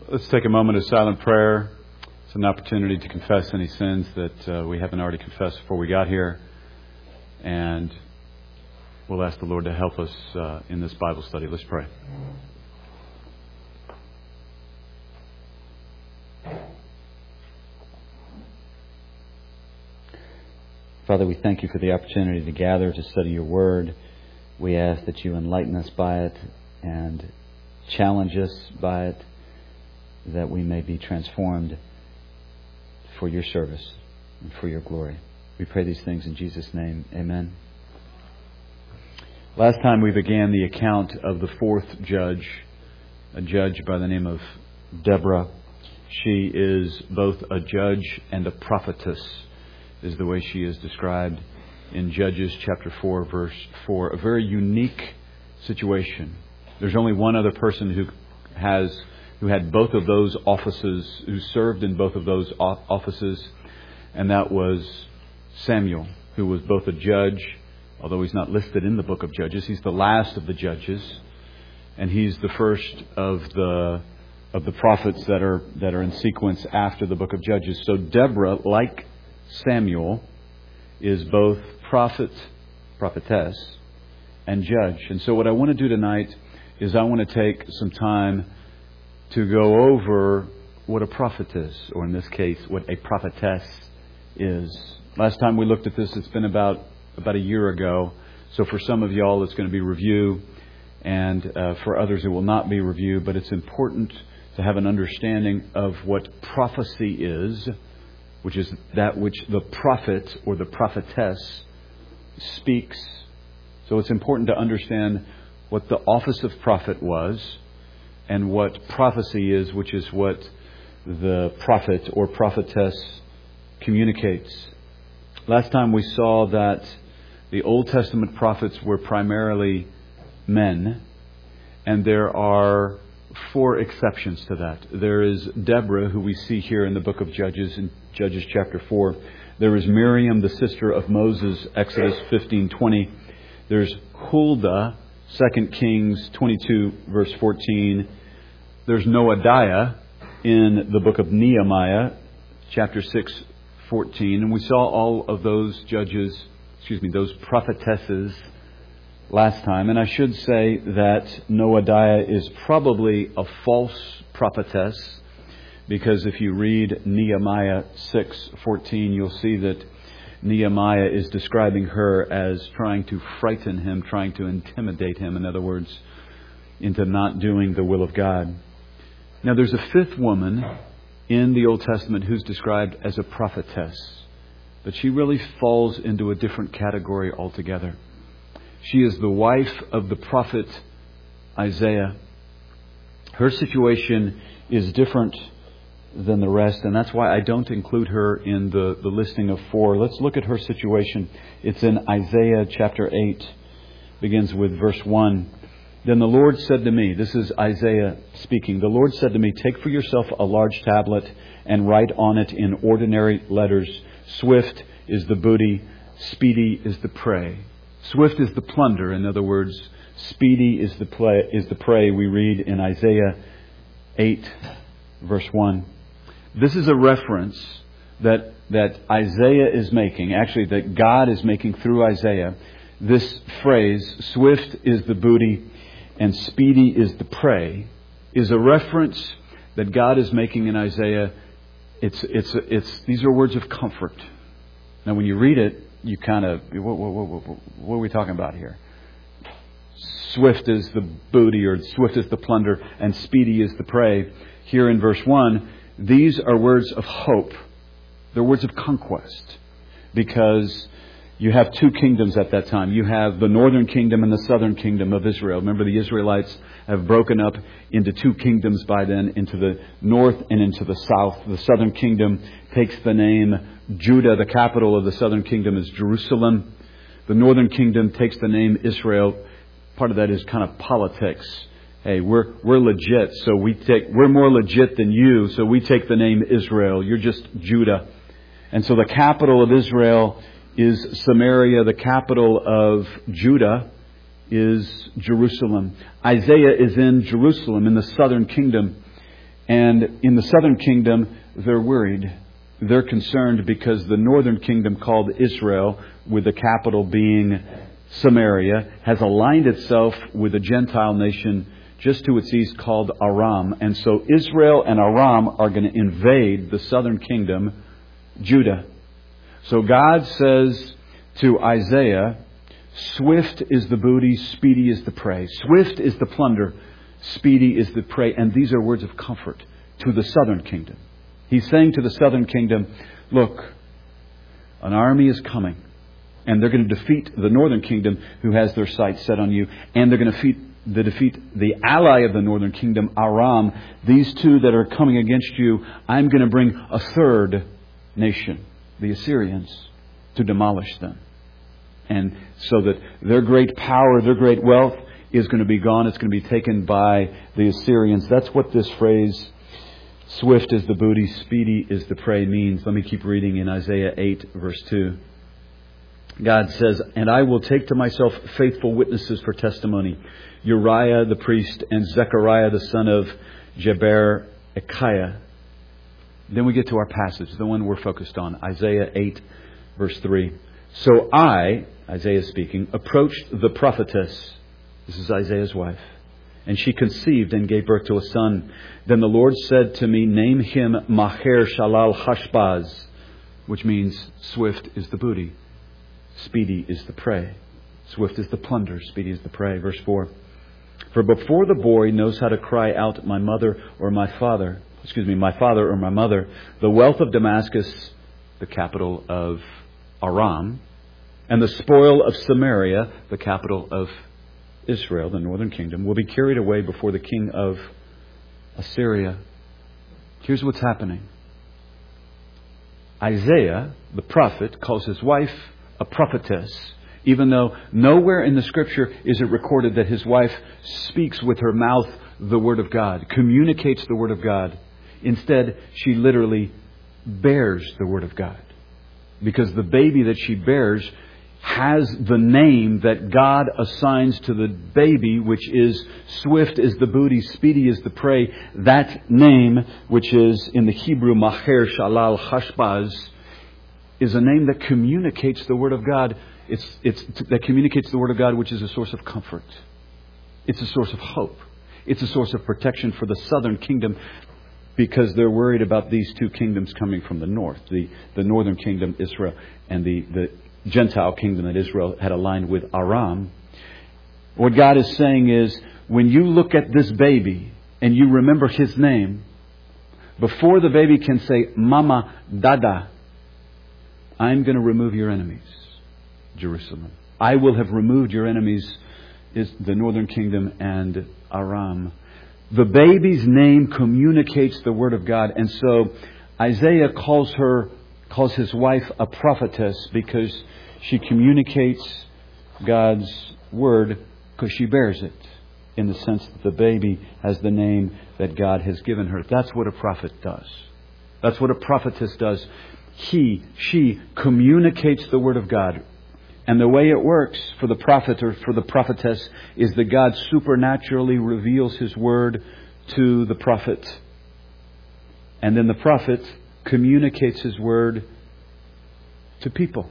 Let's take a moment of silent prayer. It's an opportunity to confess any sins that we haven't already confessed before we got here. And we'll ask the Lord to help us in this Bible study. Let's pray. Father, we thank you for the opportunity to gather to study your word. We ask that you enlighten us by it and challenge us by it, that we may be transformed for your service and for your glory. We pray these things in Jesus' name. Amen. Last time we began the account of the fourth judge, a judge by the name of Deborah. She is both a judge and a prophetess, is the way she is described in Judges chapter 4, verse 4. A very unique situation. There's only one other person who had both of those offices, who served in both of those offices, and that was Samuel, who was both a judge, although he's not listed in the book of Judges. He's the last of the judges, and he's the first of the prophets that are in sequence after the book of Judges. So Deborah, like Samuel, is both prophet, prophetess, and judge. And so what I want to do tonight is I want to take some time to go over what a prophet is, or in this case, what a prophetess is. Last time we looked at this, it's been about a year ago. So for some of y'all, it's going to be review, and for others, it will not be review. But it's important to have an understanding of what prophecy is, which is that which the prophet or the prophetess speaks. So it's important to understand what the office of prophet was, and what prophecy is, which is what the prophet or prophetess communicates. Last time we saw that the Old Testament prophets were primarily men, and there are 4 exceptions to that. There is Deborah, who we see here in the book of Judges, in Judges chapter 4. There is Miriam, the sister of Moses, Exodus 15:20. There's Huldah, 2 Kings 22, verse 14. There's Noadiah in the book of Nehemiah, chapter 6, 14. And we saw all of those those prophetesses last time. And I should say that Noadiah is probably a false prophetess, because if you read Nehemiah 6:14, you'll see that Nehemiah is describing her as trying to frighten him, trying to intimidate him, in other words, into not doing the will of God. Now, there's a 5th woman in the Old Testament who's described as a prophetess, but she really falls into a different category altogether. She is the wife of the prophet Isaiah. Her situation is different than the rest, and that's why I don't include her in the listing of 4. Let's look at her situation. It's in Isaiah chapter 8, begins with verse 1. Then the Lord said to me, this is Isaiah speaking, the Lord said to me, take for yourself a large tablet and write on it in ordinary letters, swift is the booty, speedy is the prey. Swift is the plunder, in other words, speedy is the prey, we read in Isaiah 8, verse 1. This is a reference that Isaiah is making, actually that God is making through Isaiah. This phrase, swift is the booty and speedy is the prey, is a reference that God is making in Isaiah. These are words of comfort. Now, when you read it, you kind of, what are we talking about here? Swift is the booty, or swift is the plunder, and speedy is the prey. Here in verse 1, these are words of hope. They're words of conquest, because you have 2 kingdoms at that time. You have the northern kingdom and the southern kingdom of Israel. Remember, the Israelites have broken up into 2 kingdoms by then, into the north and into the south. The southern kingdom takes the name Judah. The capital of the southern kingdom is Jerusalem. The northern kingdom takes the name Israel. Part of that is kind of politics. Hey, we're legit, so we're more legit than you, so we take the name Israel. You're just Judah. And so the capital of Israel is Samaria. The capital of Judah is Jerusalem. Isaiah is in Jerusalem in the southern kingdom. And in the southern kingdom, they're worried. They're concerned because the northern kingdom, called Israel, with the capital being Samaria, has aligned itself with a Gentile nation just to its east called Aram. And so Israel and Aram are going to invade the southern kingdom, Judah. So God says to Isaiah, swift is the booty, speedy is the prey. Swift is the plunder, speedy is the prey. And these are words of comfort to the southern kingdom. He's saying to the southern kingdom, look, an army is coming. And they're going to defeat the northern kingdom who has their sights set on you. And they're going to defeat the ally of the northern kingdom, Aram. These two that are coming against you, I'm going to bring a third nation, the Assyrians, to demolish them. And so that their great power, their great wealth is going to be gone. It's going to be taken by the Assyrians. That's what this phrase, swift is the booty, speedy is the prey, means. Let me keep reading in Isaiah 8, verse 2. God says, and I will take to myself faithful witnesses for testimony, Uriah the priest and Zechariah the son of Jeberechiah. Then we get to our passage, the one we're focused on, Isaiah 8, verse 3. So I, Isaiah speaking, approached the prophetess. This is Isaiah's wife. And she conceived and gave birth to a son. Then the Lord said to me, name him Maher Shalal Hashbaz, which means swift is the booty, speedy is the prey. Swift is the plunder, speedy is the prey. Verse 4. For before the boy knows how to cry out, my father or my mother, the wealth of Damascus, the capital of Aram, and the spoil of Samaria, the capital of Israel, the northern kingdom, will be carried away before the king of Assyria. Here's what's happening. Isaiah, the prophet, calls his wife a prophetess, even though nowhere in the Scripture is it recorded that his wife speaks with her mouth the Word of God, communicates the Word of God. Instead, she literally bears the Word of God. Because the baby that she bears has the name that God assigns to the baby, which is swift is the booty, speedy is the prey. That name, which is in the Hebrew Maher Shalal Hashbaz, is a name that communicates the Word of God. That communicates the Word of God, which is a source of comfort. It's a source of hope. It's a source of protection for the southern kingdom, because they're worried about these two kingdoms coming from the north. The northern kingdom, Israel, and the Gentile kingdom that Israel had aligned with, Aram. What God is saying is, when you look at this baby and you remember his name, before the baby can say, Mama, Dada, I'm going to remove your enemies, Jerusalem. I will have removed your enemies, is the northern kingdom and Aram. The baby's name communicates the Word of God. And so Isaiah calls his wife a prophetess because she communicates God's Word because she bears it, in the sense that the baby has the name that God has given her. That's what a prophet does. That's what a prophetess does. She communicates the Word of God. And the way it works for the prophet or for the prophetess is that God supernaturally reveals His Word to the prophet. And then the prophet communicates His Word to people.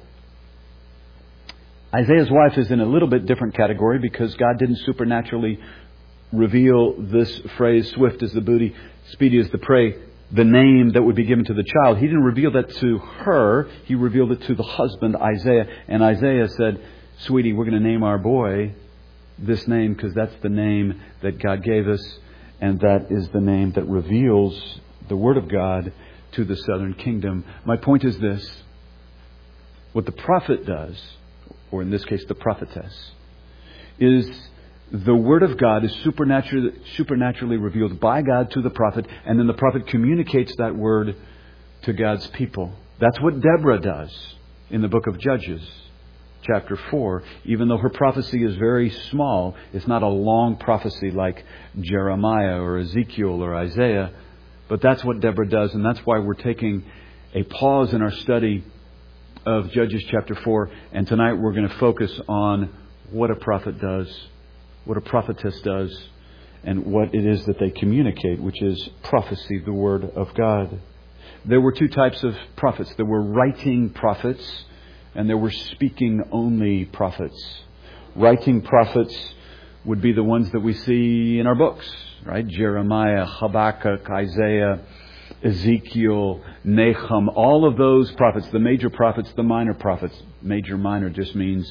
Isaiah's wife is in a little bit different category because God didn't supernaturally reveal this phrase, swift is the booty, speedy is the prey, the name that would be given to the child. He didn't reveal that to her. He revealed it to the husband, Isaiah. And Isaiah said, sweetie, we're going to name our boy this name because that's the name that God gave us. And that is the name that reveals the Word of God to the southern kingdom. My point is this. What the prophet does, or in this case the prophetess, is the Word of God is supernaturally revealed by God to the prophet, and then the prophet communicates that Word to God's people. That's what Deborah does in the book of Judges, chapter 4. Even though her prophecy is very small, it's not a long prophecy like Jeremiah or Ezekiel or Isaiah, but that's what Deborah does, and that's why we're taking a pause in our study of Judges chapter 4, and tonight we're going to focus on what a prophet does, what a prophetess does, and what it is that they communicate, which is prophecy, the Word of God. There were two types of prophets. There were writing prophets, and there were speaking-only prophets. Writing prophets would be the ones that we see in our books, right? Jeremiah, Habakkuk, Isaiah, Ezekiel, Nahum, all of those prophets, the major prophets, the minor prophets. Major, minor just means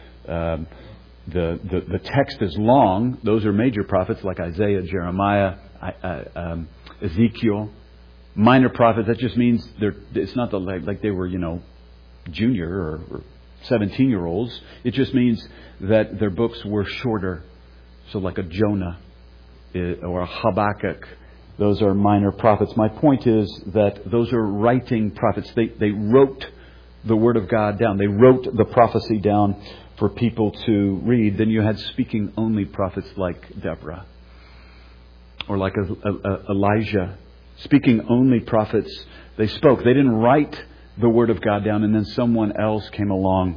the text is long. Those are major prophets like Isaiah, Jeremiah, Ezekiel. Minor prophets, that just means it's not like they were, junior or 17-year-olds. It just means that their books were shorter. So like a Jonah or a Habakkuk, those are minor prophets. My point is that those are writing prophets. They wrote the Word of God down. They wrote the prophecy down for people to read. Then you had speaking-only prophets like Deborah or like Elijah. Speaking-only prophets, they spoke. They didn't write the Word of God down, and then someone else came along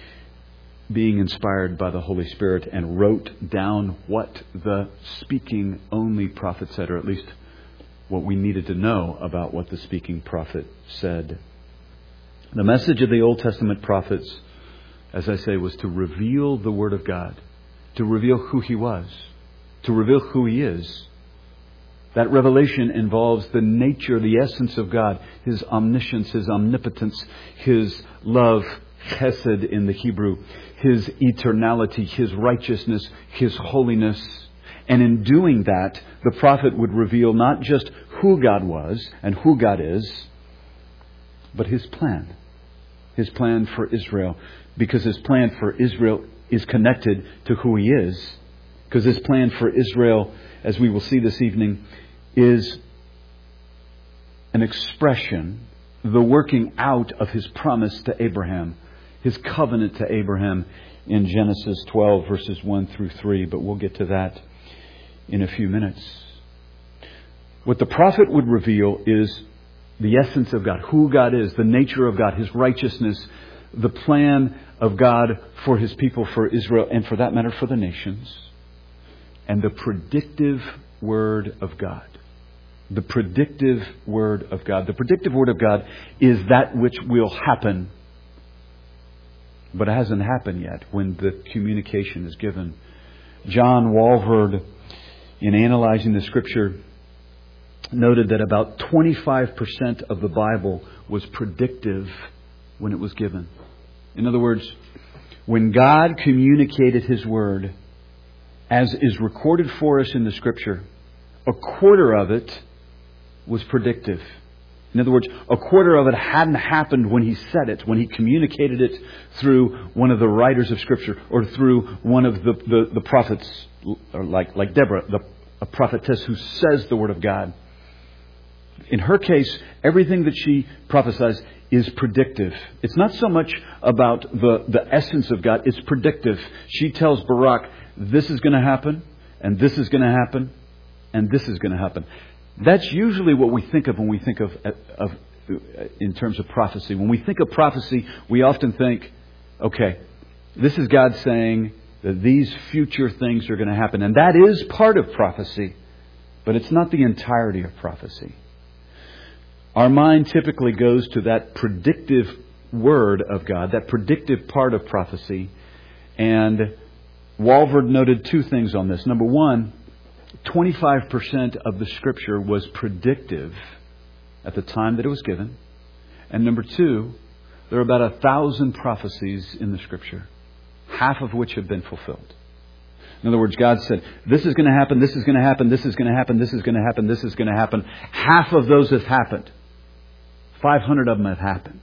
being inspired by the Holy Spirit and wrote down what the speaking-only prophet said, or at least what we needed to know about what the speaking prophet said. The message of the Old Testament prophets, as I say, was to reveal the Word of God, to reveal who He was, to reveal who He is. That revelation involves the nature, the essence of God, His omniscience, His omnipotence, His love, chesed in the Hebrew, His eternality, His righteousness, His holiness. And in doing that, the prophet would reveal not just who God was and who God is, but His plan. His plan for Israel. Because His plan for Israel is connected to who He is. Because His plan for Israel, as we will see this evening, is an expression, the working out of His promise to Abraham, His covenant to Abraham in Genesis 12, verses 1 through 3. But we'll get to that in a few minutes. What the prophet would reveal is the essence of God, who God is, the nature of God, His righteousness, the plan of God for His people, for Israel, and for that matter, for the nations, and the predictive Word of God. The predictive Word of God. The predictive Word of God is that which will happen, but it hasn't happened yet when the communication is given. John Walvoord, in analyzing the Scripture, noted that about 25% of the Bible was predictive when it was given. In other words, when God communicated His Word, as is recorded for us in the Scripture, a quarter of it was predictive. In other words, a quarter of it hadn't happened when He said it, when He communicated it through one of the writers of Scripture or through one of the prophets, or like Deborah, a prophetess who says the Word of God. In her case, everything that she prophesies is predictive. It's not so much about the essence of God, it's predictive. She tells Barak, this is going to happen, and this is going to happen, and this is going to happen. That's usually what we think of when we think of in terms of prophecy. When we think of prophecy, we often think, okay, this is God saying that these future things are going to happen. And that is part of prophecy, but it's not the entirety of prophecy. Our mind typically goes to that predictive Word of God, that predictive part of prophecy. And Walvoord noted two things on this. Number one, 25% of the Scripture was predictive at the time that it was given. And number two, there are about 1,000 prophecies in the Scripture, half of which have been fulfilled. In other words, God said, this is going to happen, this is going to happen, this is going to happen, this is going to happen, this is going to happen. Half of those have happened. 500 of them have happened.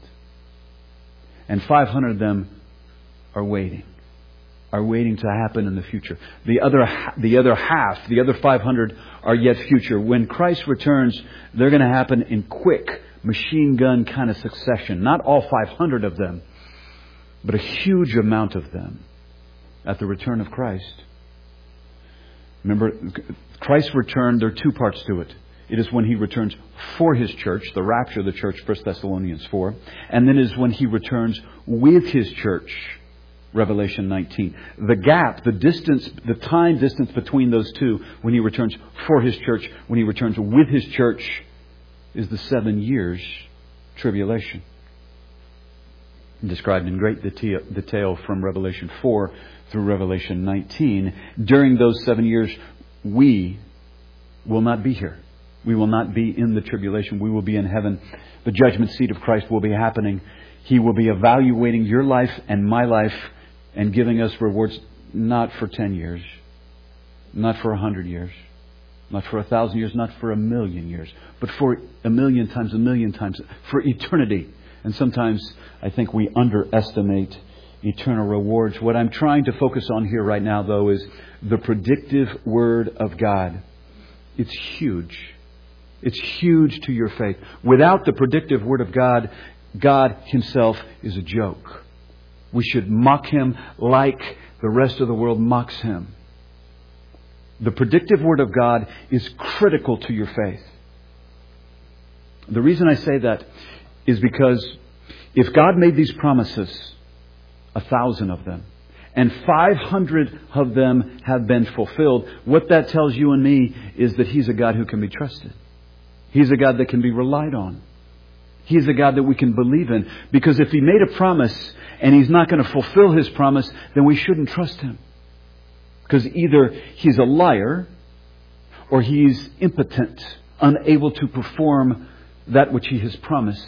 And 500 of them are waiting to happen in the future. The other half, the other 500 are yet future. When Christ returns, they're going to happen in quick, machine gun kind of succession. Not all 500 of them, but a huge amount of them at the return of Christ. Remember, Christ's return, there are two parts to it. It is when He returns for His church, the rapture of the church, 1 Thessalonians 4. And then it is when He returns with His church, Revelation 19. The gap, the distance, the time distance between those two, when He returns for His church, when He returns with His church, is the 7 years tribulation. Described in great detail from Revelation 4 through Revelation 19. During those 7 years, we will not be here. We will not be in the tribulation. We will be in heaven. The judgment seat of Christ will be happening. He will be evaluating your life and my life and giving us rewards not for 10 years, not for 100 years, not for 1,000 years, not for 1,000,000 years, but for 1,000,000 times, for eternity. And sometimes I think we underestimate eternal rewards. What I'm trying to focus on here right now, though, is the predictive Word of God. It's huge. It's huge to your faith. Without the predictive Word of God, God Himself is a joke. We should mock Him like the rest of the world mocks Him. The predictive Word of God is critical to your faith. The reason I say that is because if God made these promises, 1,000 of them, and 500 of them have been fulfilled, what that tells you and me is that He's a God who can be trusted. He's a God that can be relied on. He's a God that we can believe in. Because if He made a promise and He's not going to fulfill His promise, then we shouldn't trust Him. Because either He's a liar or He's impotent, unable to perform that which He has promised.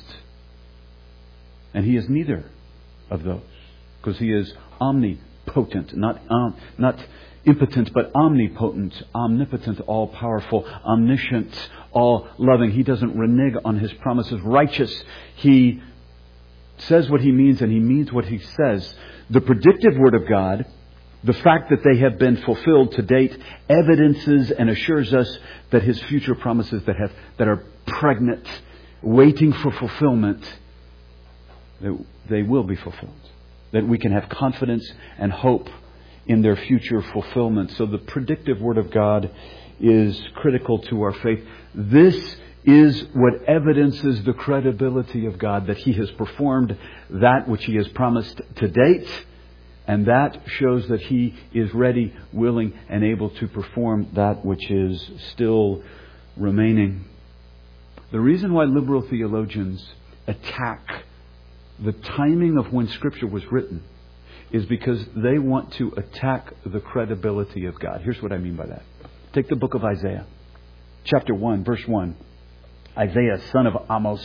And He is neither of those. Because He is omnipotent, not impotent, but omnipotent, omnipotent, all-powerful, omniscient, all-loving. He doesn't renege on His promises. Righteous. He says what He means and He means what He says. The predictive Word of God, the fact that they have been fulfilled to date, evidences and assures us that His future promises that are pregnant, waiting for fulfillment, that they will be fulfilled. That we can have confidence and hope in their future fulfillment. So the predictive Word of God is critical to our faith. This is what evidences the credibility of God, that He has performed that which He has promised to date, and that shows that He is ready, willing, and able to perform that which is still remaining. The reason why liberal theologians attack the timing of when Scripture was written is because they want to attack the credibility of God. Here's what I mean by that. Take the book of Isaiah, chapter 1, verse 1. Isaiah, son of Amos.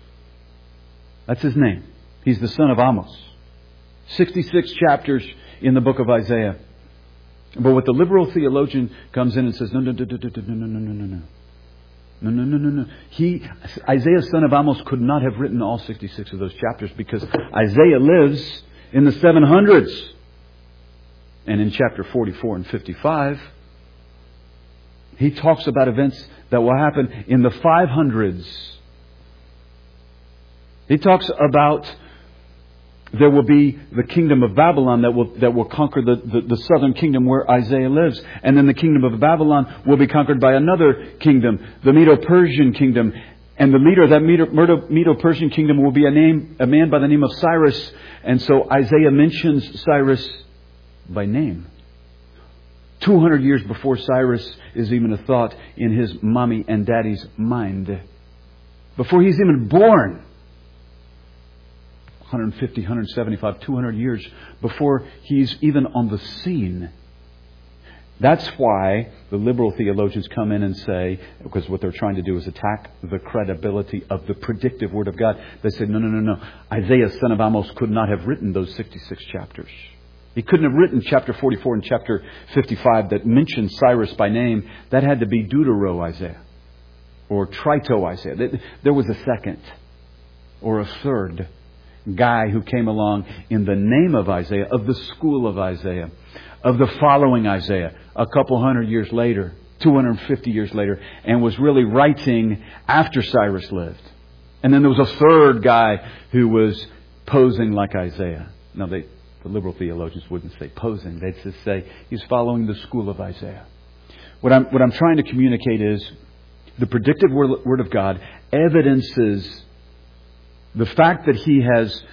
That's his name. He's the son of Amos. 66 chapters in the book of Isaiah. But what the liberal theologian comes in and says, no. Isaiah, son of Amos, could not have written all 66 of those chapters because Isaiah lives in the 700s. And in chapter 44 and 55, he talks about events that will happen in the 500s. He talks about there will be the kingdom of Babylon that will conquer the southern kingdom where Isaiah lives. And then the kingdom of Babylon will be conquered by another kingdom, the Medo-Persian kingdom. And the leader of that Medo-Persian kingdom will be a man by the name of Cyrus. And so Isaiah mentions Cyrus by name. 200 years before Cyrus is even a thought in his mommy and daddy's mind. Before he's even born. 150, 175, 200 years before he's even on the scene. That's why the liberal theologians come in and say, because what they're trying to do is attack the credibility of the predictive Word of God. They say, no. Isaiah, son of Amos, could not have written those 66 chapters. He couldn't have written chapter 44 and chapter 55 that mention Cyrus by name. That had to be Deutero Isaiah or Trito Isaiah. There was a second or a third guy who came along in the name of Isaiah, of the school of Isaiah, of the following Isaiah, a couple hundred years later, 250 years later, and was really writing after Cyrus lived. And then there was a third guy who was posing like Isaiah. Now, the liberal theologians wouldn't say posing. They'd just say he's following the school of Isaiah. What I'm trying to communicate is the predictive Word of God evidences the fact that He has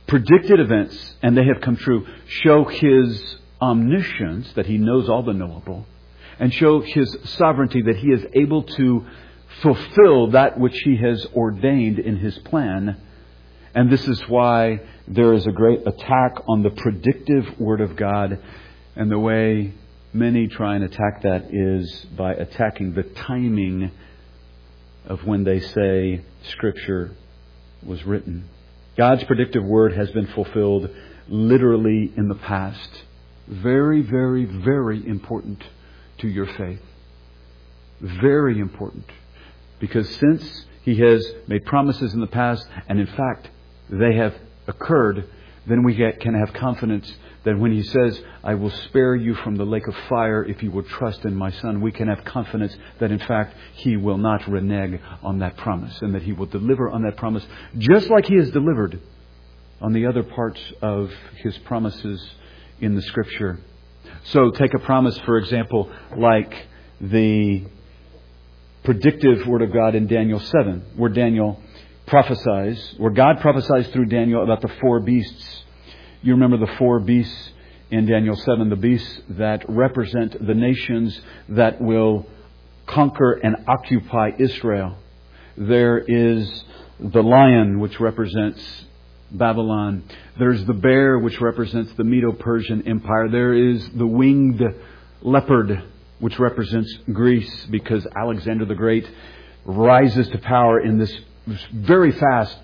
predicted events, and they have come true, show His omniscience, that He knows all the knowable, and show His sovereignty, that He is able to fulfill that which He has ordained in His plan. And this is why there is a great attack on the predictive Word of God. And the way many try and attack that is by attacking the timing of when they say Scripture was written. God's predictive Word has been fulfilled literally in the past. Very, very, very important to your faith. Very important. Because since He has made promises in the past, and in fact, they have occurred, then we can have confidence that when He says, I will spare you from the lake of fire if you will trust in my Son, we can have confidence that in fact He will not renege on that promise, and that He will deliver on that promise, just like He has delivered on the other parts of His promises in the Scripture. So take a promise, for example, like the predictive Word of God in Daniel 7, where God prophesies through Daniel about the 4 beasts. You remember the 4 beasts in Daniel 7, the beasts that represent the nations that will conquer and occupy Israel. There is the lion, which represents Babylon. There's the bear, which represents the Medo-Persian Empire. There is the winged leopard, which represents Greece, because Alexander the Great rises to power in this very fast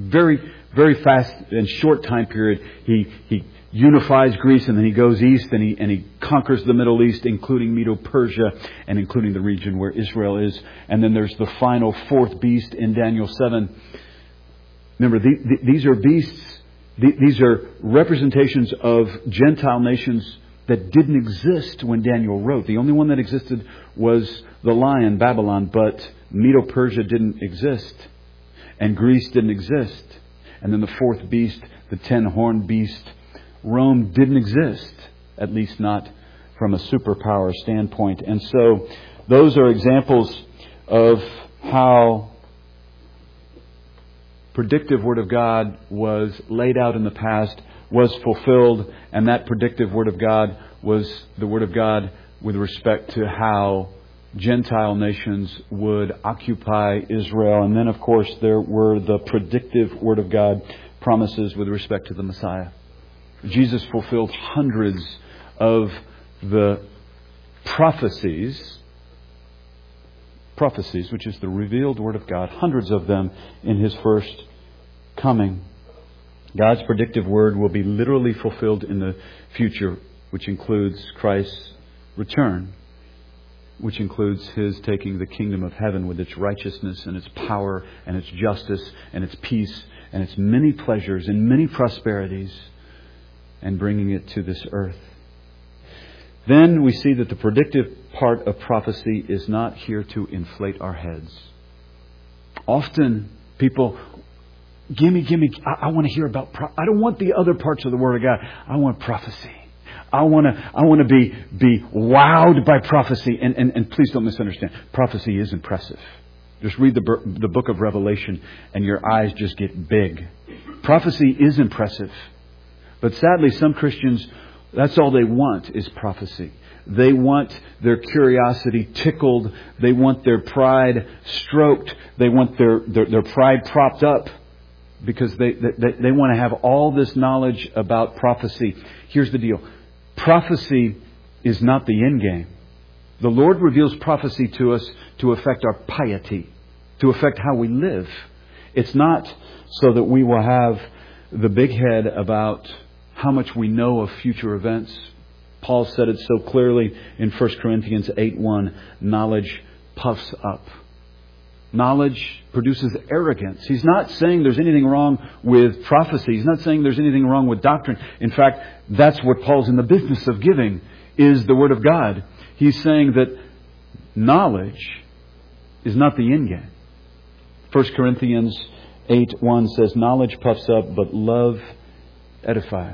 and short time period. He unifies Greece, and then he goes east and he conquers the Middle East, including Medo-Persia and including the region where Israel is. And then there's the final 4th beast in Daniel 7. Remember, these are beasts. These are representations of Gentile nations that didn't exist when Daniel wrote. The only one that existed was the lion, Babylon, but Medo-Persia didn't exist. And Greece didn't exist. And then the 4th beast, the 10-horned beast, Rome didn't exist. At least not from a superpower standpoint. And so those are examples of how predictive Word of God was laid out in the past, was fulfilled, and that predictive Word of God was the Word of God with respect to how Gentile nations would occupy Israel. And then, of course, there were the predictive Word of God promises with respect to the Messiah. Jesus fulfilled hundreds of the prophecies, which is the revealed Word of God, hundreds of them in His first coming. God's predictive Word will be literally fulfilled in the future, which includes Christ's return, which includes His taking the kingdom of heaven with its righteousness and its power and its justice and its peace and its many pleasures and many prosperities, and bringing it to this earth. Then we see that the predictive part of prophecy is not here to inflate our heads. Often people, gimme, I want to hear about, I don't want the other parts of the Word of God. I want prophecy. I want to be wowed by prophecy. And please don't misunderstand. Prophecy is impressive. Just read the book of Revelation and your eyes just get big. Prophecy is impressive. But sadly, some Christians, that's all they want is prophecy. They want their curiosity tickled. They want their pride stroked. They want their pride propped up because they want to have all this knowledge about prophecy. Here's the deal. Prophecy is not the end game. The Lord reveals prophecy to us to affect our piety, to affect how we live. It's not so that we will have the big head about how much we know of future events. Paul said it so clearly in 1 Corinthians 8:1, knowledge puffs up. Knowledge produces arrogance. He's not saying there's anything wrong with prophecy. He's not saying there's anything wrong with doctrine. In fact, that's what Paul's in the business of giving, is the Word of God. He's saying that knowledge is not the end game. 1 Corinthians 8:1 says, knowledge puffs up, but love edifies.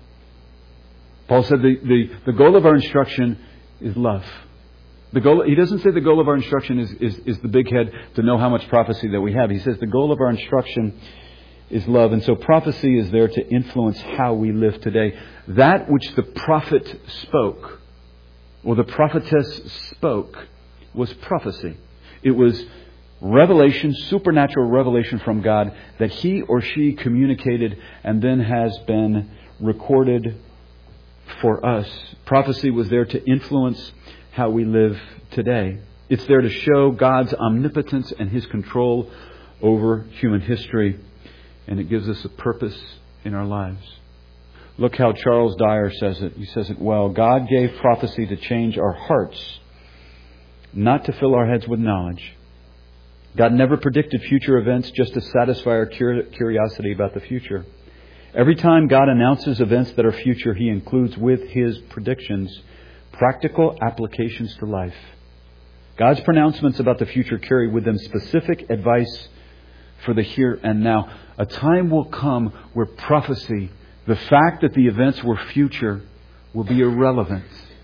Paul said the goal of our instruction is love. He doesn't say the goal of our instruction is the big head to know how much prophecy that we have. He says the goal of our instruction is love. And so prophecy is there to influence how we live today. That which the prophet spoke, or the prophetess spoke, was prophecy. It was revelation, supernatural revelation from God that he or she communicated and then has been recorded for us. Prophecy was there to influence how we live today. It's there to show God's omnipotence and His control over human history. And it gives us a purpose in our lives. Look how Charles Dyer says it. He says it well. God gave prophecy to change our hearts, not to fill our heads with knowledge. God never predicted future events just to satisfy our curiosity about the future. Every time God announces events that are future, He includes with His predictions practical applications to life. God's pronouncements about the future carry with them specific advice for the here and now. A time will come where prophecy, the fact that the events were future, will be irrelevant.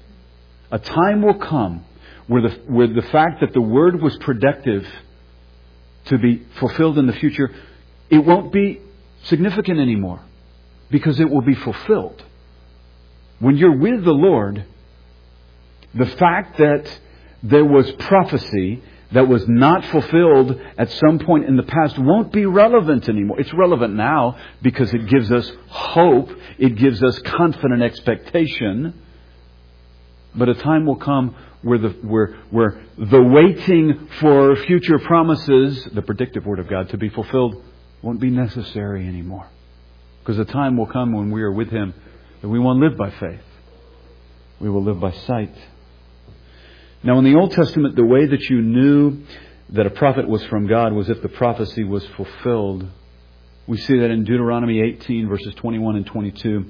A time will come where the fact that the Word was predictive to be fulfilled in the future, it won't be significant anymore because it will be fulfilled. When you're with the Lord, the fact that there was prophecy that was not fulfilled at some point in the past won't be relevant anymore. It's relevant now because it gives us hope. It gives us confident expectation. But a time will come where the waiting for future promises, the predictive Word of God, to be fulfilled won't be necessary anymore. Because a time will come when we are with Him that we won't live by faith. We will live by sight. Now, in the Old Testament, the way that you knew that a prophet was from God was if the prophecy was fulfilled. We see that in Deuteronomy 18, verses 21 and 22.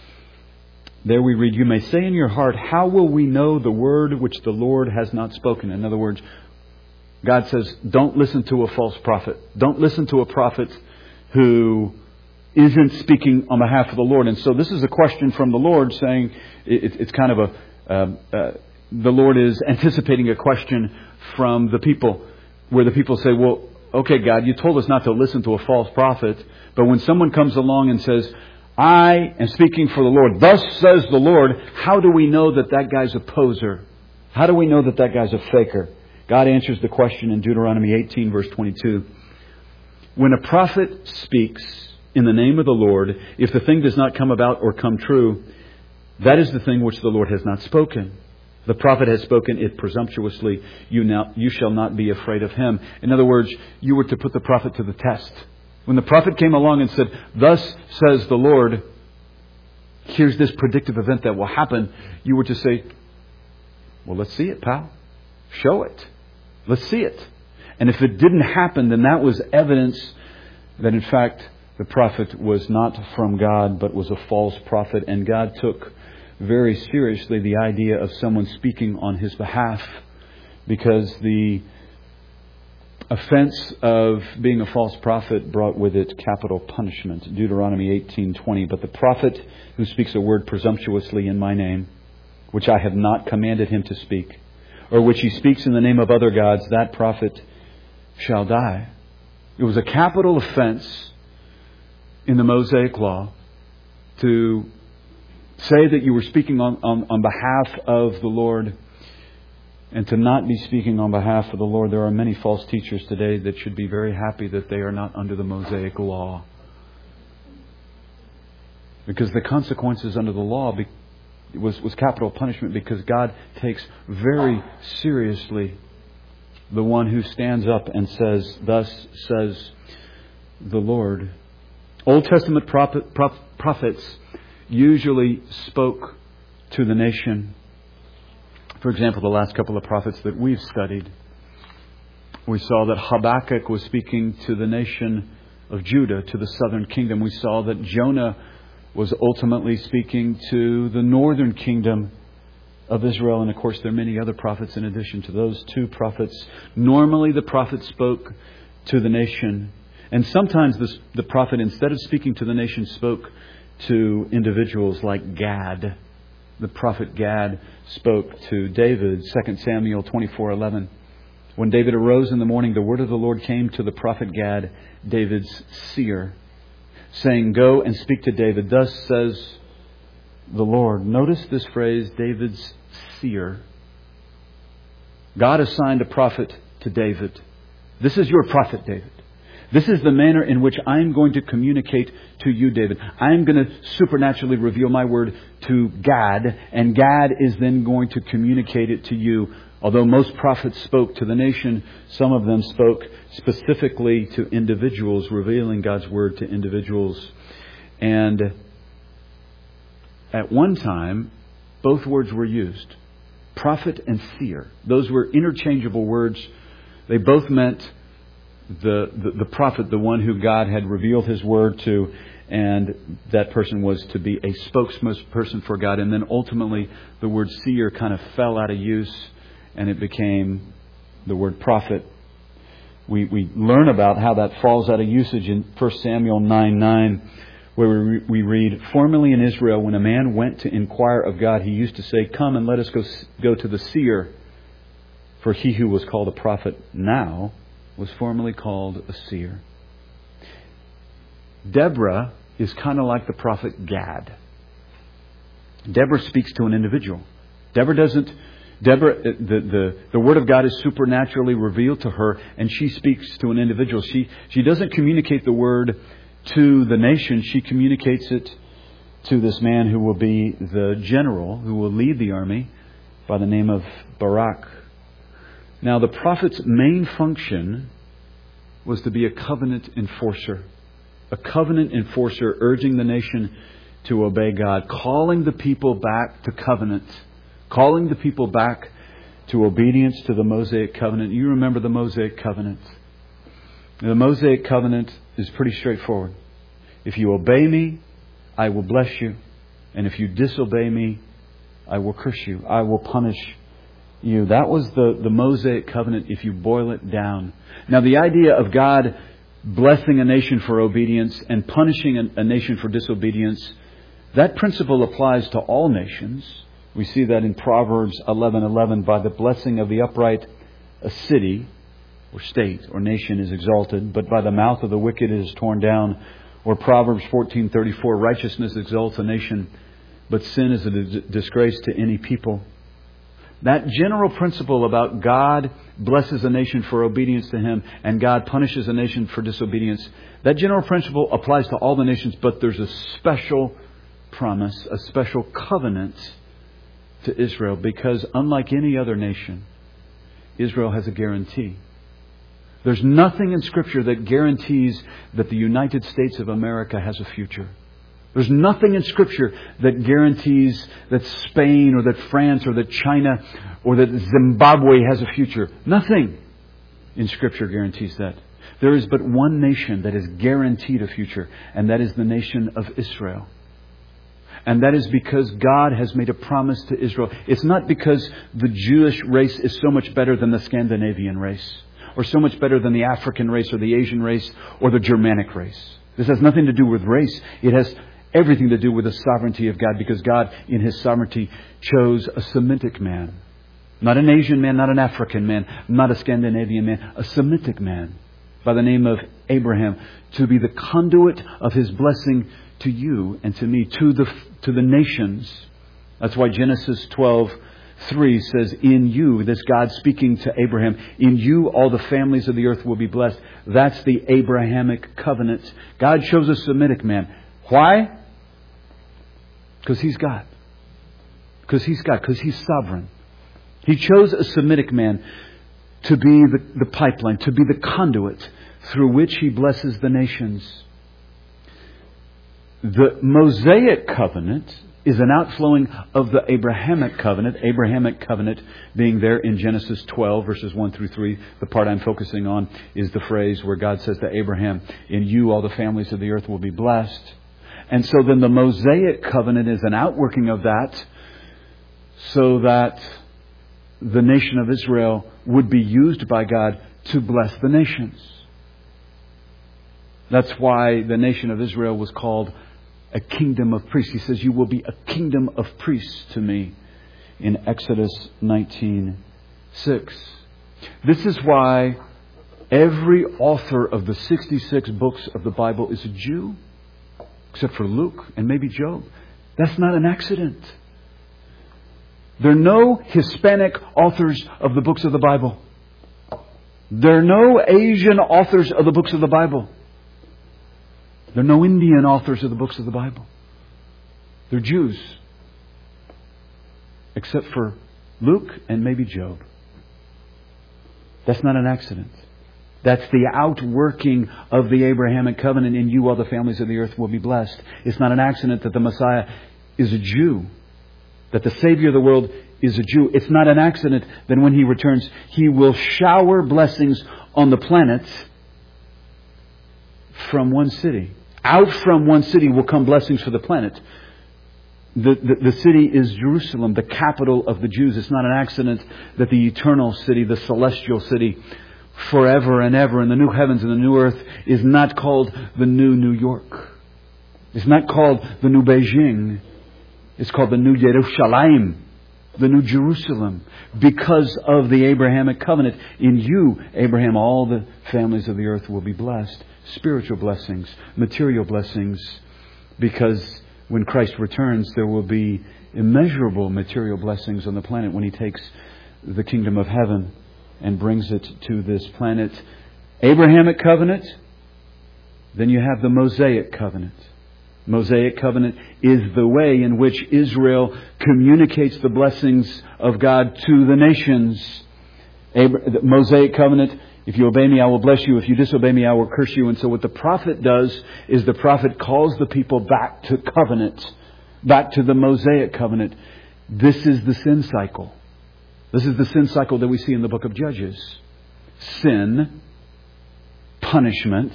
There we read, "You may say in your heart, how will we know the word which the Lord has not spoken?" In other words, God says, don't listen to a false prophet. Don't listen to a prophet who isn't speaking on behalf of the Lord. And so this is a question from the Lord saying, it's kind of the Lord is anticipating a question from the people where the people say, well, okay, God, you told us not to listen to a false prophet. But when someone comes along and says, I am speaking for the Lord, thus says the Lord, how do we know that that guy's a poser? How do we know that that guy's a faker? God answers the question in Deuteronomy 18, verse 22. When a prophet speaks in the name of the Lord, if the thing does not come about or come true, that is the thing which the Lord has not spoken. The prophet has spoken it presumptuously. You shall not be afraid of him. In other words, you were to put the prophet to the test. When the prophet came along and said, thus says the Lord, here's this predictive event that will happen, you were to say, well, let's see it, pal. Show it. Let's see it. And if it didn't happen, then that was evidence that, in fact, the prophet was not from God, but was a false prophet. And God took very seriously the idea of someone speaking on his behalf, because the offense of being a false prophet brought with it capital punishment. Deuteronomy 18:20. But the prophet who speaks a word presumptuously in my name, which I have not commanded him to speak, or which he speaks in the name of other gods, that prophet shall die. It was a capital offense in the Mosaic Law to say that you were speaking on behalf of the Lord, and to not be speaking on behalf of the Lord. There are many false teachers today that should be very happy that they are not under the Mosaic Law, because the consequences under the law was capital punishment, because God takes very seriously the one who stands up and says, thus says the Lord. Old Testament prophets usually spoke to the nation. For example, the last couple of prophets that we've studied, we saw that Habakkuk was speaking to the nation of Judah, to the southern kingdom. We saw that Jonah was ultimately speaking to the northern kingdom of Israel. And of course, there are many other prophets in addition to those two prophets. Normally, the prophet spoke to the nation. And sometimes the prophet, instead of speaking to the nation, spoke to individuals like Gad. The prophet Gad spoke to David, 2 Samuel 24:11. When David arose in the morning, the word of the Lord came to the prophet Gad, David's seer. saying, "Go and speak to David. Thus says the Lord." Notice this phrase, David's seer. God assigned a prophet to David. This is your prophet, David. This is the manner in which I'm going to communicate to you, David. I'm going to supernaturally reveal my word to Gad, and Gad is then going to communicate it to you. Although most prophets spoke to the nation, some of them spoke specifically to individuals, revealing God's word to individuals. And at one time, both words were used. Prophet and seer. Those were interchangeable words. They both meant the prophet, the one who God had revealed His word to, and that person was to be a spokesperson for God. And then ultimately, the word seer kind of fell out of use, and it became the word prophet. We learn about how that falls out of usage in 1 Samuel 9:9, where we read, "Formerly in Israel, when a man went to inquire of God, he used to say, 'Come and let us go to the seer.' For he who was called a prophet now was formerly called a seer." Deborah is kind of like the prophet Gad. Deborah speaks to an individual. The Word of God is supernaturally revealed to her, and she speaks to an individual. She doesn't communicate the Word to the nation. She communicates it to this man who will be the general, who will lead the army, by the name of Barak. Now, the prophet's main function was to be a covenant enforcer. A covenant enforcer urging the nation to obey God, calling the people back to covenant, calling the people back to obedience to the Mosaic covenant. You remember the Mosaic covenant. The Mosaic covenant is pretty straightforward. If you obey me, I will bless you. And if you disobey me, I will curse you. I will punish you. That was the Mosaic covenant if you boil it down. Now, the idea of God blessing a nation for obedience and punishing a nation for disobedience, that principle applies to all nations. We see that in Proverbs 11:11, "By the blessing of the upright, a city or state or nation is exalted, but by the mouth of the wicked it is torn down." Or Proverbs 14:34, "Righteousness exalts a nation, but sin is a disgrace to any people." That general principle about God blesses a nation for obedience to Him and God punishes a nation for disobedience, that general principle applies to all the nations, but there's a special promise, a special covenant to Israel, because unlike any other nation, Israel has a guarantee. There's nothing in Scripture that guarantees that the United States of America has a future. There's nothing in Scripture that guarantees that Spain or that France or that China or that Zimbabwe has a future. Nothing in Scripture guarantees that. There is but one nation that is guaranteed a future, and that is the nation of Israel. And that is because God has made a promise to Israel. It's not because the Jewish race is so much better than the Scandinavian race, or so much better than the African race or the Asian race or the Germanic race. This has nothing to do with race. It has everything to do with the sovereignty of God, because God, in His sovereignty, chose a Semitic man. Not an Asian man, not an African man, not a Scandinavian man, a Semitic man by the name of Abraham, to be the conduit of His blessing to you and to me, to the nations. That's why Genesis 12:3 says, "In you," this God speaking to Abraham, "in you all the families of the earth will be blessed." That's the Abrahamic covenant. God chose a Semitic man. Why? Because He's God. Because He's God. Because He's sovereign. He chose a Semitic man to be the pipeline, to be the conduit through which He blesses the nations. The Mosaic covenant is an outflowing of the Abrahamic covenant. Abrahamic covenant being there in Genesis 12, verses 1 through 3. The part I'm focusing on is the phrase where God says to Abraham, "In you all the families of the earth will be blessed." And so then the Mosaic covenant is an outworking of that, so that the nation of Israel would be used by God to bless the nations. That's why the nation of Israel was called a kingdom of priests. He says, "You will be a kingdom of priests to me," in Exodus 19:6. This is why every author of the 66 books of the Bible is a Jew. except for Luke and maybe Job. That's not an accident. There are no Hispanic authors of the books of the Bible. There are no Asian authors of the books of the Bible. There are no Indian authors of the books of the Bible. They're Jews. Except for Luke and maybe Job. That's not an accident. That's the outworking of the Abrahamic covenant. In you all the families of the earth will be blessed. It's not an accident that the Messiah is a Jew. That the Savior of the world is a Jew. It's not an accident that when He returns, He will shower blessings on the planet from one city. Out from one city will come blessings for the planet. The city is Jerusalem, the capital of the Jews. It's not an accident that the eternal city, the celestial city, forever and ever in the new heavens and the new earth is not called the new New York. It's not called the new Beijing. It's called the new Yerushalayim, the new Jerusalem, because of the Abrahamic covenant. In you, Abraham, all the families of the earth will be blessed. Spiritual blessings, material blessings, because when Christ returns, there will be immeasurable material blessings on the planet when He takes the kingdom of heaven and brings it to this planet. Abrahamic covenant, then you have the Mosaic covenant. Mosaic covenant is the way in which Israel communicates the blessings of God to the nations. The Mosaic covenant, if you obey me, I will bless you. If you disobey me, I will curse you. And so what the prophet does is the prophet calls the people back to covenant, back to the Mosaic covenant. This is the sin cycle. This is the sin cycle that we see in the book of Judges. Sin, punishment,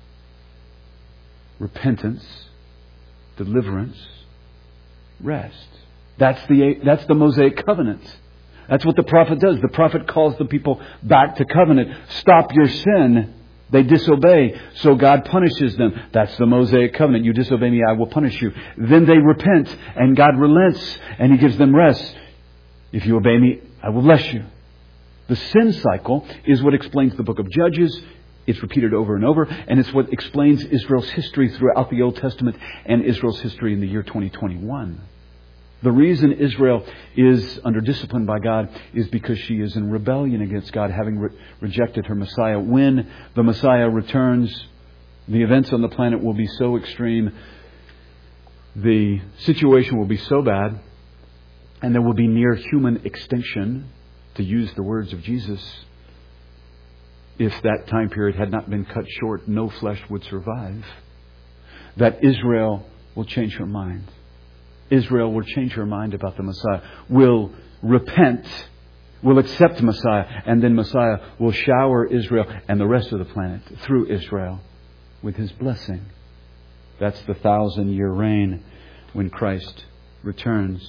repentance, deliverance, rest. That's the Mosaic covenant. That's what the prophet does. The prophet calls the people back to covenant. Stop your sin. They disobey, so God punishes them. That's the Mosaic covenant. You disobey me, I will punish you. Then they repent, and God relents, and He gives them rest. If you obey me, I will bless you. The sin cycle is what explains the book of Judges. It's repeated over and over, and it's what explains Israel's history throughout the Old Testament and Israel's history in the year 2021. The reason Israel is under discipline by God is because she is in rebellion against God, having rejected her Messiah. When the Messiah returns, the events on the planet will be so extreme, the situation will be so bad, and there will be near human extinction, to use the words of Jesus. If that time period had not been cut short, no flesh would survive. That Israel will change her mind. Israel will change her mind about the Messiah, will repent, will accept Messiah, and then Messiah will shower Israel and the rest of the planet through Israel with His blessing. That's the 1,000-year reign when Christ returns.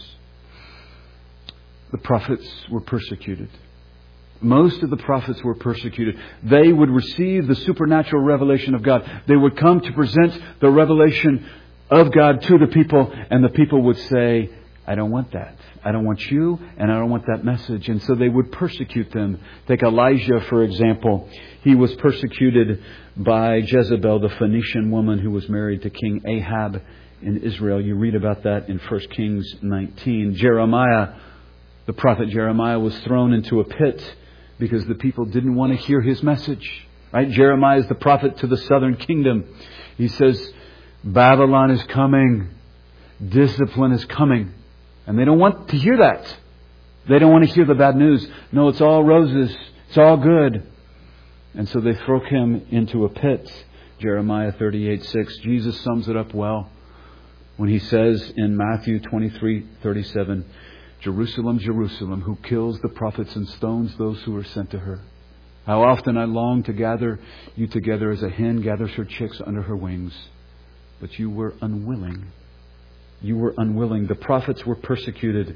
The prophets were persecuted. Most of the prophets were persecuted. They would receive the supernatural revelation of God. They would come to present the revelation of God to the people, and the people would say, I don't want that. I don't want you, and I don't want that message. And so they would persecute them. Take Elijah, for example. He was persecuted by Jezebel, the Phoenician woman who was married to King Ahab in Israel. You read about that in 1 Kings 19. Jeremiah, the prophet Jeremiah, was thrown into a pit because the people didn't want to hear his message. Right? Jeremiah is the prophet to the southern kingdom. He says, Babylon is coming. Discipline is coming. And they don't want to hear that. They don't want to hear the bad news. No, it's all roses. It's all good. And so they throw him into a pit. Jeremiah 38:6. Jesus sums it up well when He says in Matthew 23:37, Jerusalem, Jerusalem, who kills the prophets and stones those who are sent to her. How often I long to gather you together as a hen gathers her chicks under her wings. But you were unwilling. You were unwilling. The prophets were persecuted.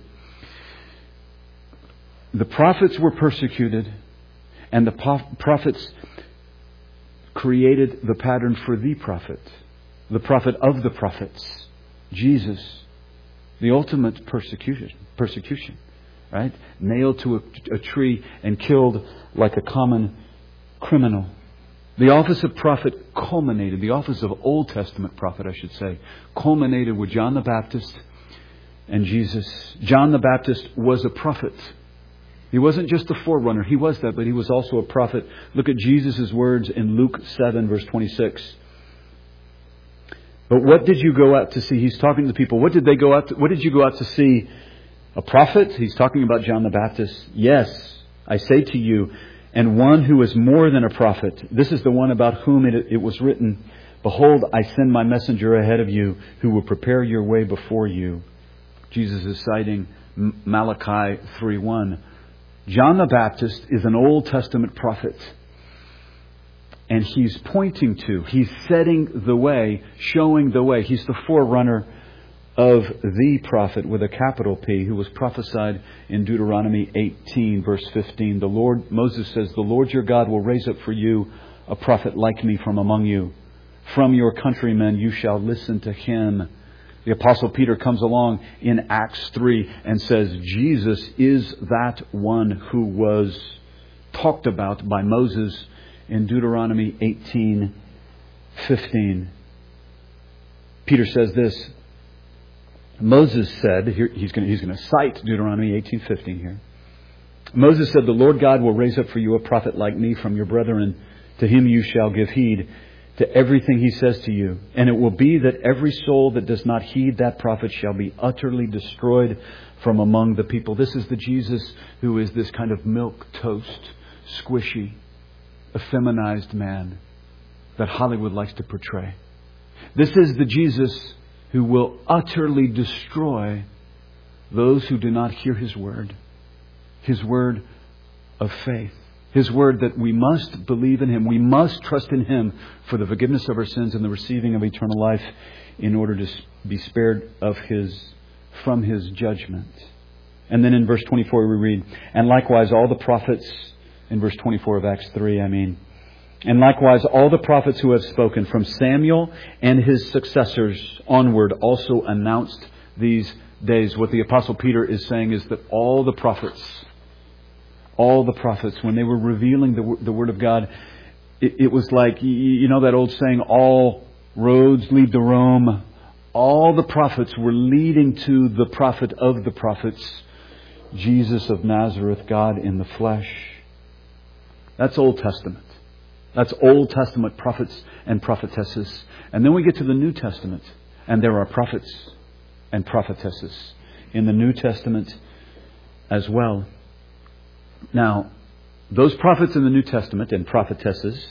The prophets were persecuted, and the prophets created the pattern for the prophet of the prophets, Jesus, the ultimate persecution, right? Nailed to a tree and killed like a common criminal. The office of prophet culminated, the office of Old Testament prophet, I should say, culminated with John the Baptist and Jesus. John the Baptist was a prophet. He wasn't just a forerunner. He was that, but he was also a prophet. Look at Jesus' words in Luke 7, verse 26. But what did you go out to see? He's talking to the people. What did you go out to see? A prophet? He's talking about John the Baptist. Yes, I say to you, and one who is more than a prophet. This is the one about whom it was written, Behold, I send my messenger ahead of you, who will prepare your way before you. Jesus is citing Malachi 3:1. John the Baptist is an Old Testament prophet. And he's he's setting the way, showing the way. He's the forerunner of the prophet with a capital P, who was prophesied in Deuteronomy 18, verse 15. Moses says, the Lord your God will raise up for you a prophet like me from among you. From your countrymen you shall listen to him. The Apostle Peter comes along in Acts 3 and says, Jesus is that one who was talked about by Moses in Deuteronomy 18:15. Peter says this, Moses said, here he's going to cite Deuteronomy 18:15 here. Moses said, the Lord God will raise up for you a prophet like me from your brethren. To him you shall give heed to everything he says to you. And it will be that every soul that does not heed that prophet shall be utterly destroyed from among the people. This is the Jesus who is this kind of milquetoast, squishy, effeminized man that Hollywood likes to portray. This is the Jesus who will utterly destroy those who do not hear his word of faith, his word that we must believe in him, we must trust in him for the forgiveness of our sins and the receiving of eternal life in order to be spared from his judgment. And then in verse 24 we read, and likewise all the prophets, in verse 24 of Acts 3, and likewise all the prophets who have spoken from Samuel and his successors onward also announced these days. What the Apostle Peter is saying is that all the prophets, when they were revealing the Word of God, it was like, you know that old saying, all roads lead to Rome. All the prophets were leading to the prophet of the prophets, Jesus of Nazareth, God in the flesh. That's Old Testament. That's Old Testament prophets and prophetesses. And then we get to the New Testament, and there are prophets and prophetesses in the New Testament as well. Now, those prophets in the New Testament and prophetesses,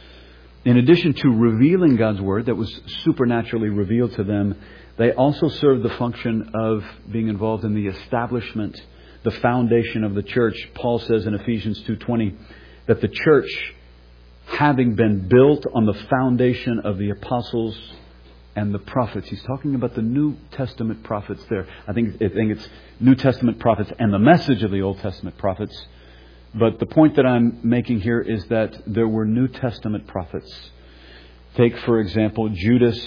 in addition to revealing God's Word that was supernaturally revealed to them, they also serve the function of being involved in the establishment, the foundation of the church. Paul says in Ephesians 2:20 that the church, having been built on the foundation of the apostles and the prophets. He's talking about the New Testament prophets there. I think it's New Testament prophets and the message of the Old Testament prophets. But the point that I'm making here is that there were New Testament prophets. Take, for example, Judas,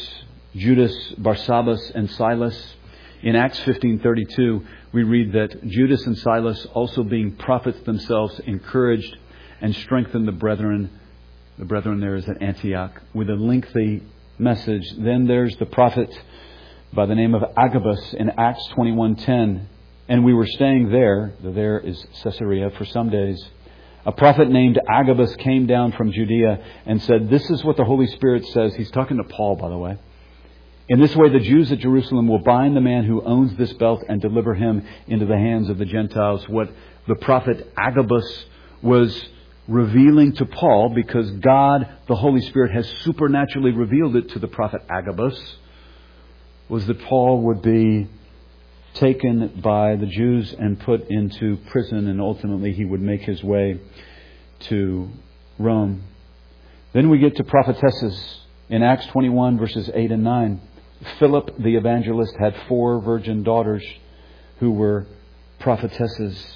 Barsabbas, and Silas. In Acts 15:32, we read that Judas and Silas, also being prophets themselves, encouraged and strengthened the brethren. The brethren there is at Antioch with a lengthy message. Then there's the prophet by the name of Agabus in Acts 21:10. And we were staying there is Caesarea, for some days. A prophet named Agabus came down from Judea and said, this is what the Holy Spirit says. He's talking to Paul, by the way. In this way, the Jews at Jerusalem will bind the man who owns this belt and deliver him into the hands of the Gentiles. What the prophet Agabus was revealing to Paul, because God, the Holy Spirit, has supernaturally revealed it to the prophet Agabus, was that Paul would be taken by the Jews and put into prison, and ultimately he would make his way to Rome. Then we get to prophetesses in Acts 21 verses 8 and 9. Philip the evangelist had 4 virgin daughters who were prophetesses.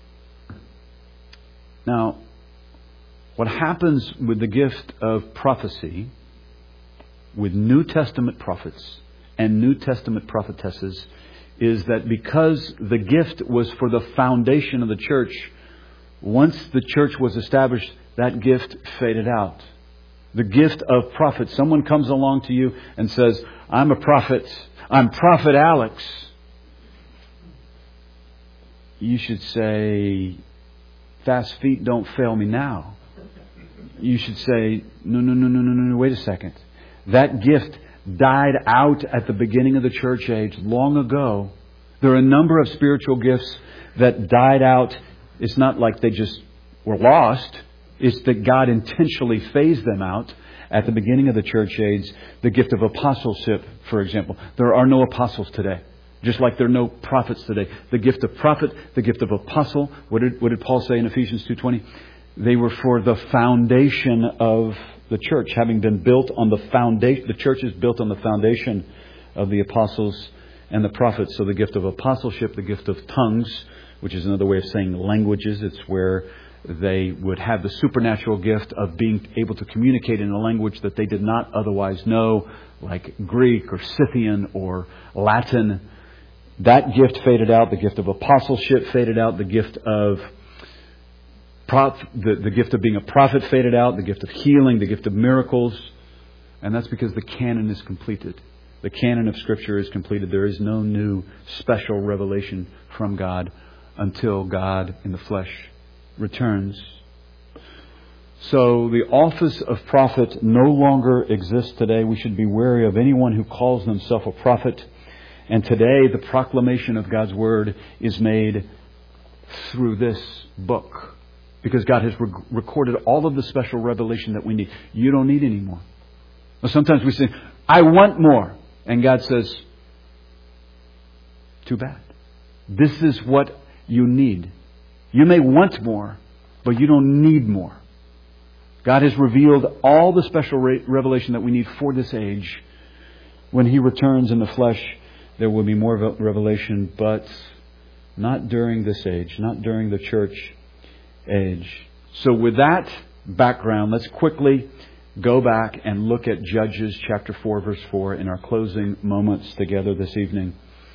Now, what happens with the gift of prophecy with New Testament prophets and New Testament prophetesses is that because the gift was for the foundation of the church, once the church was established, that gift faded out. The gift of prophet. Someone comes along to you and says, I'm a prophet. I'm Prophet Alex. You should say, fast feet don't fail me now. You should say, no, wait a second. That gift died out at the beginning of the church age long ago. There are a number of spiritual gifts that died out. It's not like they just were lost. It's that God intentionally phased them out at the beginning of the church age. The gift of apostleship, for example. There are no apostles today. Just like there are no prophets today. The gift of prophet, the gift of apostle. What did Paul say in Ephesians 2:20? They were for the foundation of the church, having been built on the foundation. The church is built on the foundation of the apostles and the prophets. So the gift of apostleship, the gift of tongues, which is another way of saying languages. It's where they would have the supernatural gift of being able to communicate in a language that they did not otherwise know, like Greek or Scythian or Latin. That gift faded out. The gift of apostleship faded out. The gift of the gift of being a prophet faded out. The gift of healing, the gift of miracles. And that's because the canon is completed. The canon of Scripture is completed. There is no new special revelation from God until God in the flesh returns. So the office of prophet no longer exists today. We should be wary of anyone who calls themselves a prophet. And today the proclamation of God's Word is made through this book. Because God has recorded all of the special revelation that we need. You don't need any more. Well, sometimes we say, I want more. And God says, too bad. This is what you need. You may want more, but you don't need more. God has revealed all the special revelation that we need for this age. When He returns in the flesh, there will be more revelation, but not during this age, not during the church age. So with that background, let's quickly go back and look at Judges chapter 4, verse 4 in our closing moments together this evening.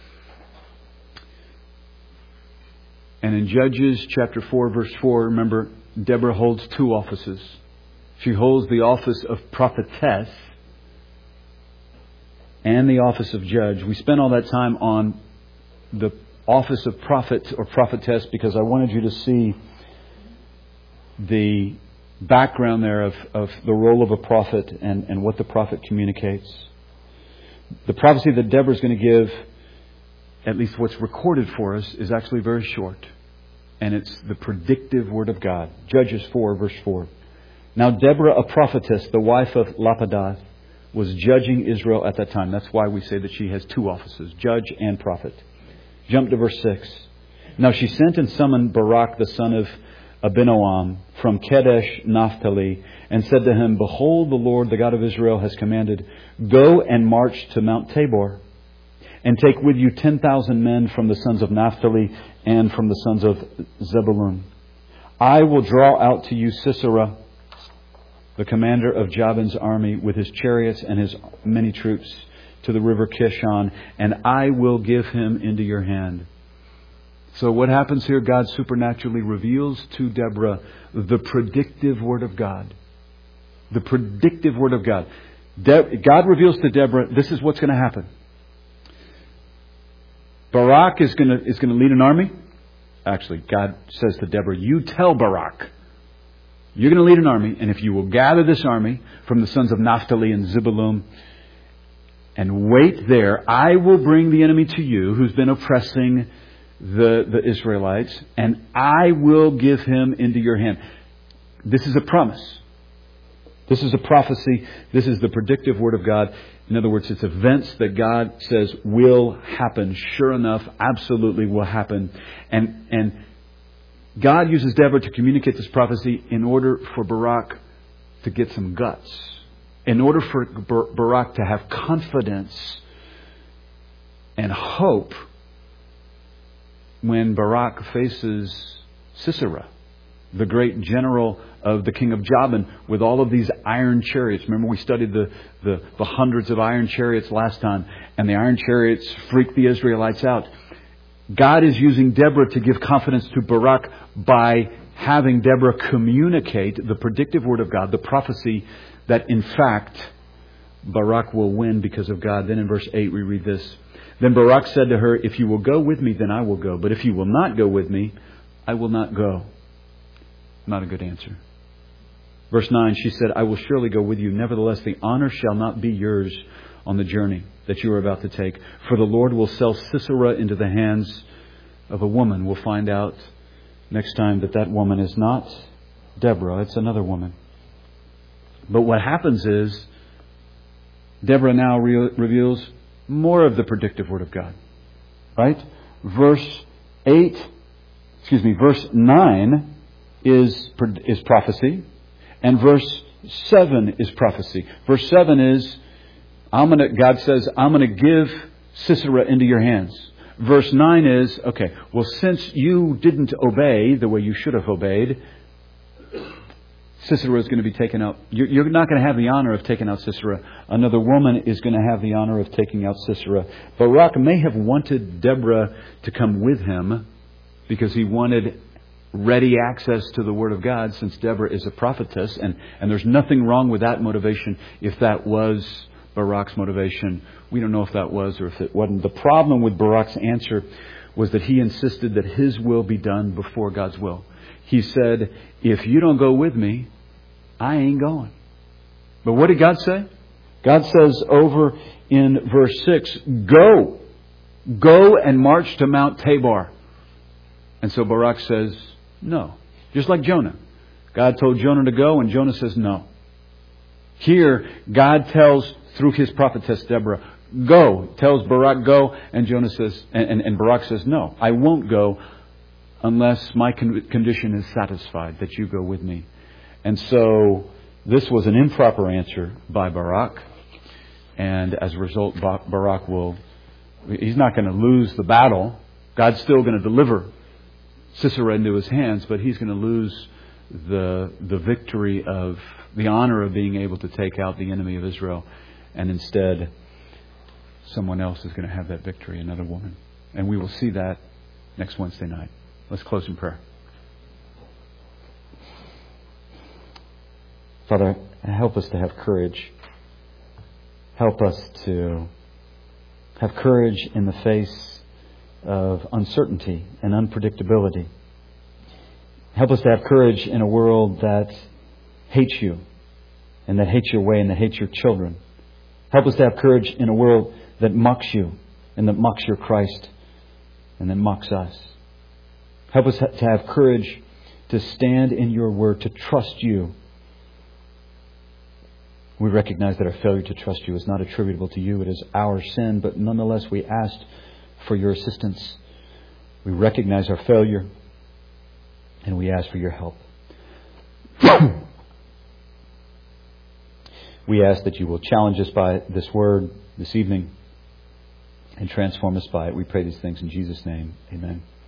And in Judges chapter 4, verse 4, remember, Deborah holds two offices. She holds the office of prophetess and the office of judge. We spent all that time on the office of prophet or prophetess because I wanted you to see the background there of the role of a prophet and what the prophet communicates. The prophecy that Deborah is going to give, at least what's recorded for us, is actually very short. And it's the predictive word of God. Judges 4, verse 4. Now Deborah, a prophetess, the wife of Lapidoth, was judging Israel at that time. That's why we say that she has two offices, judge and prophet. Jump to verse 6. Now she sent and summoned Barak, the son of Abinoam, from Kadesh Naphtali, and said to him, Behold, the Lord, the God of Israel, has commanded, Go and march to Mount Tabor, and take with you 10,000 men from the sons of Naphtali and from the sons of Zebulun. I will draw out to you Sisera, the commander of Jabin's army, with his chariots and his many troops, to the river Kishon, and I will give him into your hand. So what happens here? God supernaturally reveals to Deborah the predictive word of God. The predictive word of God. God reveals to Deborah, this is what's going to happen. Barak is going to lead an army. Actually, God says to Deborah, you tell Barak, you're going to lead an army, and if you will gather this army from the sons of Naphtali and Zebulun and wait there, I will bring the enemy to you who's been oppressing the Israelites, and I will give him into your hand. This is a promise. This is a prophecy. This is the predictive word of God. In other words, it's events that God says will happen. Sure enough, absolutely will happen. And God uses Deborah to communicate this prophecy in order for Barak to get some guts. In order for Barak to have confidence and hope when Barak faces Sisera, the great general of the king of Jabin, with all of these iron chariots. Remember, we studied the hundreds of iron chariots last time, and the iron chariots freaked the Israelites out. God is using Deborah to give confidence to Barak by having Deborah communicate the predictive word of God, the prophecy that in fact Barak will win because of God. Then in verse 8 we read this. Then Barak said to her, if you will go with me, then I will go. But if you will not go with me, I will not go. Not a good answer. Verse 9, she said, I will surely go with you. Nevertheless, the honor shall not be yours on the journey that you are about to take. For the Lord will sell Sisera into the hands of a woman. We'll find out next time that woman is not Deborah. It's another woman. But what happens is, Deborah now reveals more of the predictive word of God. Right? Verse 9 is prophecy. And verse 7 is prophecy. Verse 7 is, God says, I'm going to give Sisera into your hands. Verse 9 is, okay, well, since you didn't obey the way you should have obeyed, Sisera is going to be taken out. You're not going to have the honor of taking out Sisera. Another woman is going to have the honor of taking out Sisera. Barak may have wanted Deborah to come with him because he wanted ready access to the Word of God, since Deborah is a prophetess. And there's nothing wrong with that motivation if that was Barak's motivation. We don't know if that was or if it wasn't. The problem with Barak's answer was that he insisted that his will be done before God's will. He said, if you don't go with me, I ain't going. But what did God say? God says over in verse 6, go. Go and march to Mount Tabor. And so Barak says, no. Just like Jonah. God told Jonah to go and Jonah says no. Here, God tells through his prophetess Deborah, go. Tells Barak go, and Jonah says, and Barak says, no, I won't go unless my condition is satisfied, that you go with me. And so this was an improper answer by Barak. And as a result, Barak he's not going to lose the battle. God's still going to deliver Sisera into his hands, but he's going to lose the victory of the honor of being able to take out the enemy of Israel. And instead, someone else is going to have that victory, another woman. And we will see that next Wednesday night. Let's close in prayer. Father, help us to have courage. Help us to have courage in the face of uncertainty and unpredictability. Help us to have courage in a world that hates you and that hates your way and that hates your children. Help us to have courage in a world that mocks you and that mocks your Christ and that mocks us. Help us to have courage to stand in your word, to trust you. We recognize that our failure to trust you is not attributable to you. It is our sin, but nonetheless we asked for your assistance. We recognize our failure and we ask for your help. We ask that you will challenge us by this word this evening and transform us by it. We pray these things in Jesus' name. Amen.